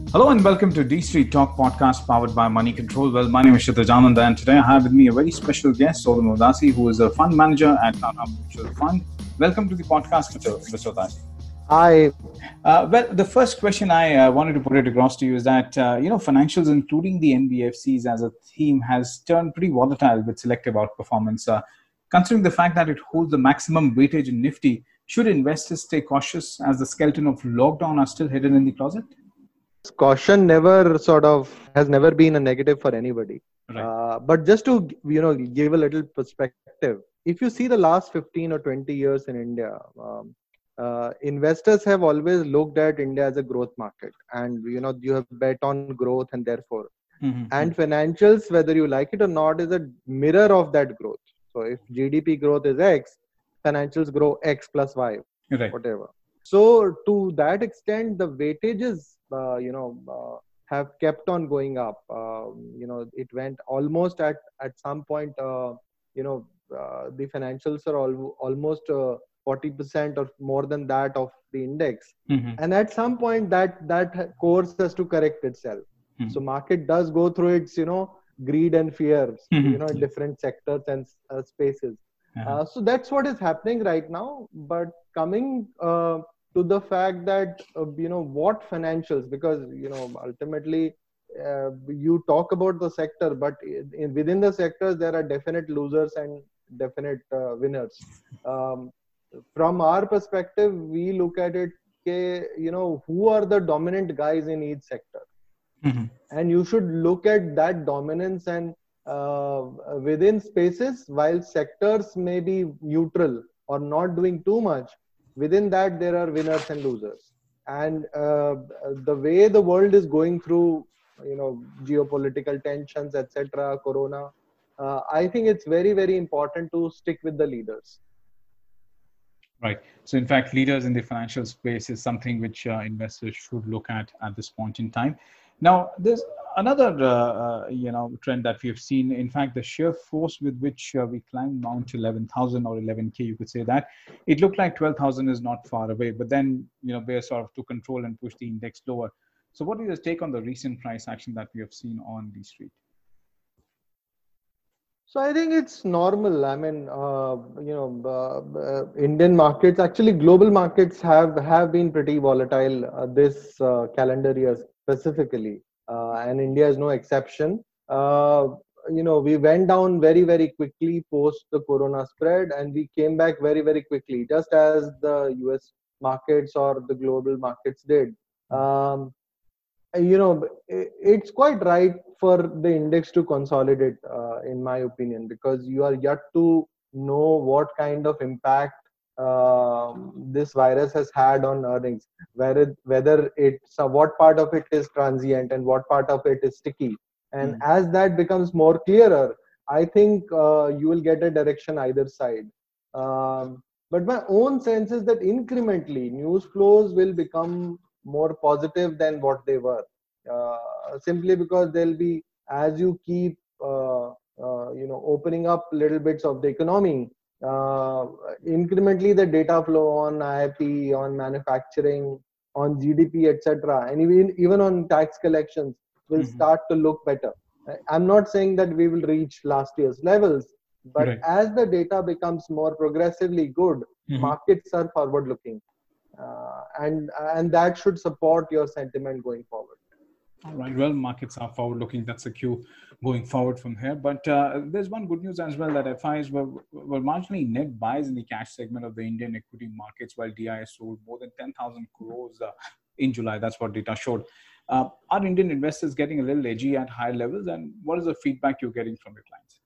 Hello and welcome to D Street Talk podcast powered by Money Control. Well, my name is Kshitij Anand and today I have with me a very special guest, Solam Udasi, who is a fund manager at Tata Mutual Fund. Welcome to the podcast, Mr. Udasi. Hi. Well, the first question I wanted to put it across to you is that, financials, including the NBFCs as a theme, has turned pretty volatile with selective outperformance. Considering the fact that it holds the maximum weightage in Nifty, should investors stay cautious as the skeleton of lockdown are still hidden in the closet? Caution never has never been a negative for anybody. Right. But just to give a little perspective, if you see the last 15 or 20 years in India, investors have always looked at India as a growth market, and you have bet on growth, and therefore, and financials, whether you like it or not, is a mirror of that growth. So if GDP growth is X, financials grow X plus Y, Right. whatever. So to that extent, the weightages, have kept on going up. It went almost at some point, the financials are almost 40% or more than that of the index. And at some point that course has to correct itself. So market does go through its, greed and fear, in different sectors and spaces. So that's what is happening right now. But coming to the fact that, what financials, because, ultimately, you talk about the sector, but within the sectors, there are definite losers and definite winners. From our perspective, we look at it, who are the dominant guys in each sector? And you should look at that dominance and within spaces, while sectors may be neutral or not doing too much, within that there are winners and losers. And the way the world is going through, geopolitical tensions, etc., corona, I think it's very, very important to stick with the leaders. Right. So, in fact, leaders in the financial space is something which investors should look at this point in time. Now, there's another, trend that we have seen. In fact, the sheer force with which we climbed Mount 11,000 or 11K, you could say that. It looked like 12,000 is not far away, but then, Bear sort of took control and pushed the index lower. So what is your take on the recent price action that we have seen on the street? So I think it's normal. I mean, Indian markets, actually global markets have been pretty volatile this calendar year specifically, and India is no exception. We went down very, very quickly post the corona spread, and we came back very, very quickly, just as the US markets or the global markets did. It's quite right for the index to consolidate, in my opinion, because you are yet to know what kind of impact this virus has had on earnings, whether it's what part of it is transient and what part of it is sticky. And as that becomes more clearer, I think you will get a direction either side. But my own sense is that incrementally news flows will become more positive than what they were, simply because there'll be, as you keep opening up little bits of the economy, incrementally the data flow on IIP, on manufacturing, on GDP, etc., and even on tax collections will start to look better. I'm not saying that we will reach last year's levels, but Right. as the data becomes more progressively good, markets are forward looking. And that should support your sentiment going forward. All right. Well, markets are forward-looking. That's a cue going forward from here. But there's one good news as well, that FIs were marginally net buys in the cash segment of the Indian equity markets, while DIs sold more than 10,000 crores in July. That's what data showed. Are Indian investors getting a little edgy at higher levels? And what is the feedback you're getting from your clients?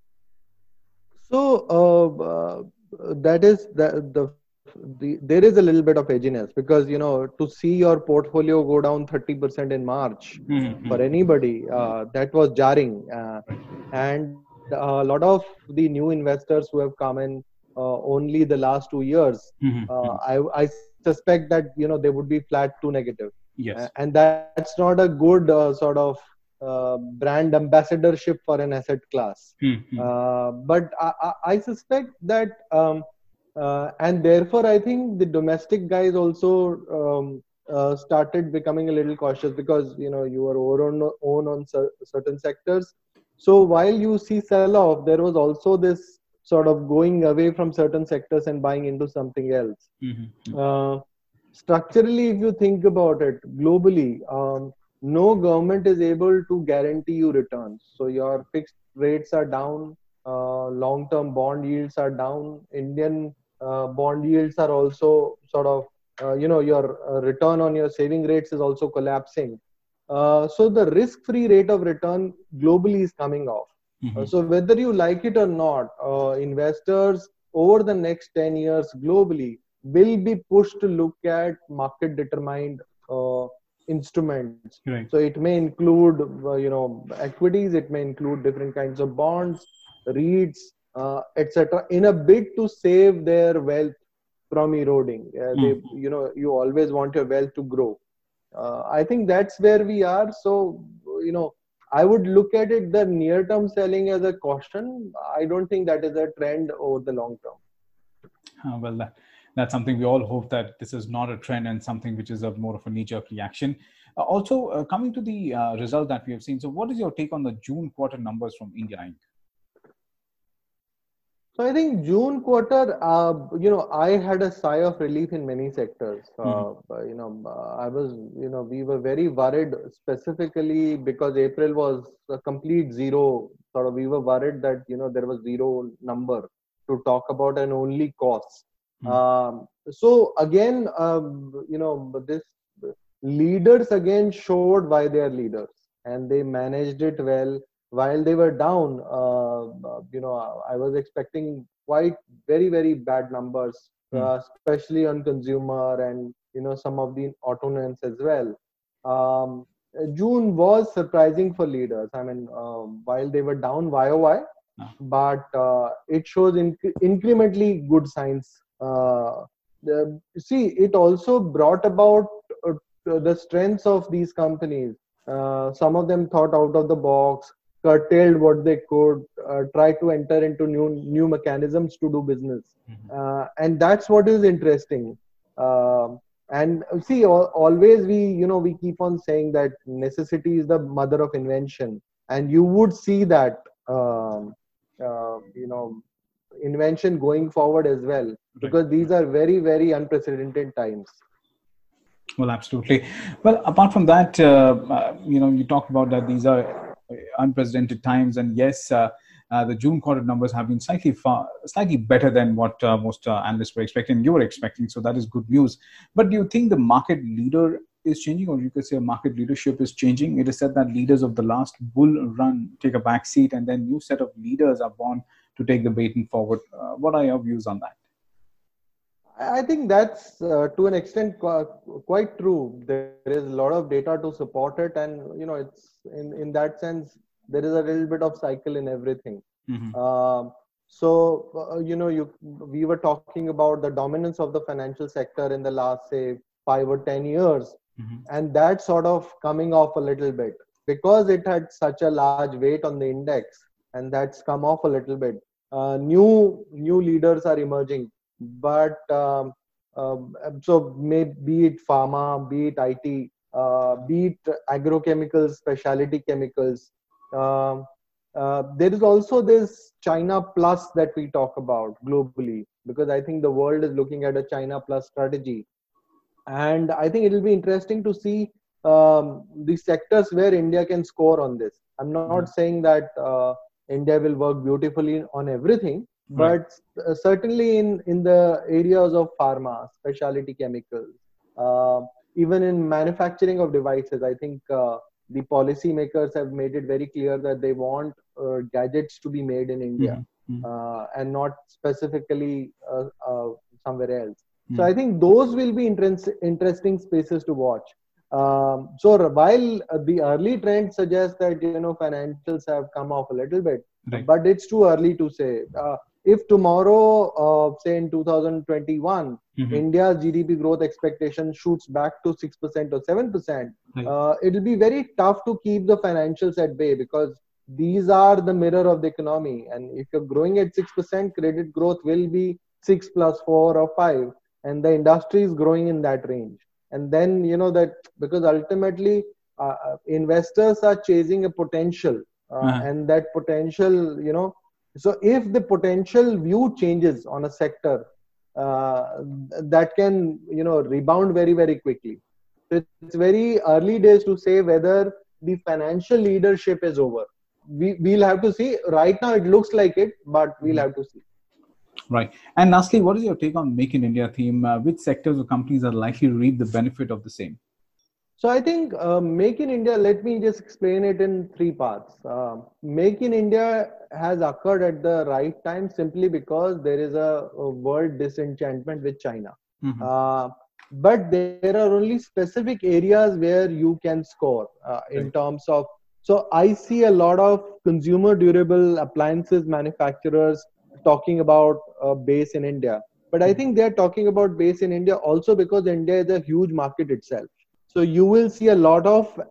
So that is there is a little bit of edginess, because to see your portfolio go down 30% in March for anybody, that was jarring, and a lot of the new investors who have come in only the last 2 years, I suspect that they would be flat to negative. Yes. And that's not a good brand ambassadorship for an asset class. But I suspect that, and therefore I think the domestic guys also started becoming a little cautious because you were own on certain sectors. So while you see sell off, there was also this sort of going away from certain sectors and buying into something else. Mm-hmm. Structurally, if you think about it globally, no government is able to guarantee you returns. So your fixed rates are down, long-term bond yields are down. Indian bond yields are also sort of, your return on your saving rates is also collapsing. So the risk-free rate of return globally is coming off. So whether you like it or not, investors over the next 10 years globally will be pushed to look at market determined instruments. Right. So it may include equities, it may include different kinds of bonds, REITs, etc., in a bid to save their wealth from eroding. You always want your wealth to grow. I think that's where we are. So I would look at it, the near term selling, as a caution. I don't think that is a trend over the long term. Well, that's something we all hope, that this is not a trend and something which is more of a knee-jerk reaction. Also, coming to the result that we have seen. So what is your take on the June quarter numbers from India Inc.? So I think June quarter, I had a sigh of relief in many sectors. We were very worried specifically because April was a complete zero. Sort of, we were worried that there was zero number to talk about and only costs. So again, this leaders again showed why they are leaders, and they managed it well. While they were down, I was expecting quite very, very bad numbers, especially on consumer and some of the auto names as well. June was surprising for leaders. I mean, while they were down YOY, but it shows incrementally good signs. It also brought about the strengths of these companies. Some of them thought out of the box, curtailed what they could, try to enter into new mechanisms to do business, and that's what is interesting. And see, always we keep on saying that necessity is the mother of invention, and you would see that invention going forward as well, because these are very, very unprecedented times. Well, absolutely. Well, apart from that, you talked about that these are unprecedented times, and yes, the June quarter numbers have been slightly better than what most analysts were expecting. You were expecting, so that is good news. But do you think the market leader is changing, or you could say market leadership is changing? It is said that leaders of the last bull run take a back seat, and then new set of leaders are born to take the baton forward. What are your views on that? I think that's to an extent quite true. There is a lot of data to support it, and it's in that sense there is a little bit of cycle in everything. We were talking about the dominance of the financial sector in the last, say, 5 or 10 years, and that sort of coming off a little bit because it had such a large weight on the index, and that's come off a little bit. New leaders are emerging. But so be it pharma, be it IT, be it agrochemicals, specialty chemicals. There is also this China Plus that we talk about globally, because I think the world is looking at a China Plus strategy. And I think it will be interesting to see the sectors where India can score on this. I'm not saying that India will work beautifully on everything, but certainly in the areas of pharma, specialty chemicals, even in manufacturing of devices, I think the policymakers have made it very clear that they want gadgets to be made in India and not specifically somewhere else. So I think those will be interesting spaces to watch. So while the early trends suggest that financials have come off a little bit, but it's too early to say. If tomorrow, say in 2021, India's GDP growth expectation shoots back to 6% or 7%, it'll be very tough to keep the financials at bay, because these are the mirror of the economy. And if you're growing at 6%, credit growth will be 6 plus 4 or 5, and the industry is growing in that range. And then, that because ultimately investors are chasing a potential, and that potential, so if the potential view changes on a sector, that can, rebound very, very quickly. So it's very early days to say whether the financial leadership is over. We'll have to see. Right now, it looks like it, but we'll have to see. Right. And lastly, what is your take on Make in India theme? Which sectors or companies are likely to reap the benefit of the same? So I think Make in India, let me just explain it in three parts. Make in India has occurred at the right time simply because there is a world disenchantment with China. But there are only specific areas where you can score in terms of. So I see a lot of consumer durable appliances manufacturers talking about base in India. But I think they're talking about base in India also because India is a huge market itself. So you will see a lot of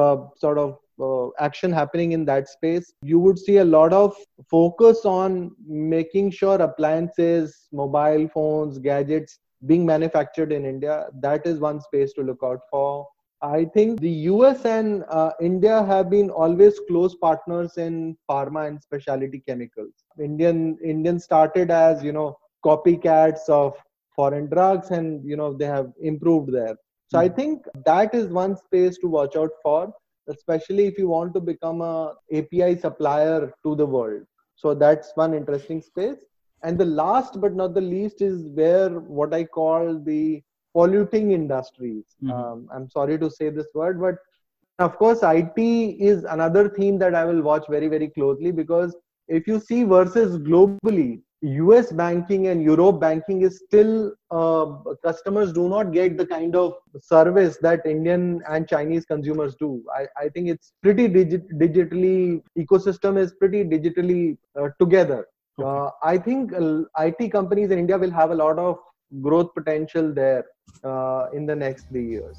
action happening in that space. You would see a lot of focus on making sure appliances, mobile phones, gadgets being manufactured in India. That is one space to look out for. I think the US and India have been always close partners in pharma and specialty chemicals. Indian started as, copycats of foreign drugs, and, they have improved there. So I think that is one space to watch out for, especially if you want to become a API supplier to the world. So that's one interesting space. And the last but not the least is where what I call the polluting industries. I'm sorry to say this word, but of course, IT is another theme that I will watch very, very closely, because if you see versus globally, US banking and Europe banking is still, customers do not get the kind of service that Indian and Chinese consumers do. I think it's pretty digitally, ecosystem is pretty digitally together. I think IT companies in India will have a lot of growth potential there in the next 3 years.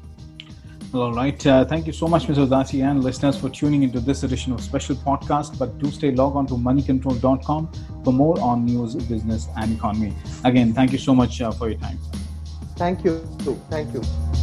All right. Thank you so much, Mr. Udasi, and listeners for tuning into this edition of Special Podcast. But do stay logged on to moneycontrol.com for more on news, business, and economy. Again, thank you so much for your time. Thank you. Thank you.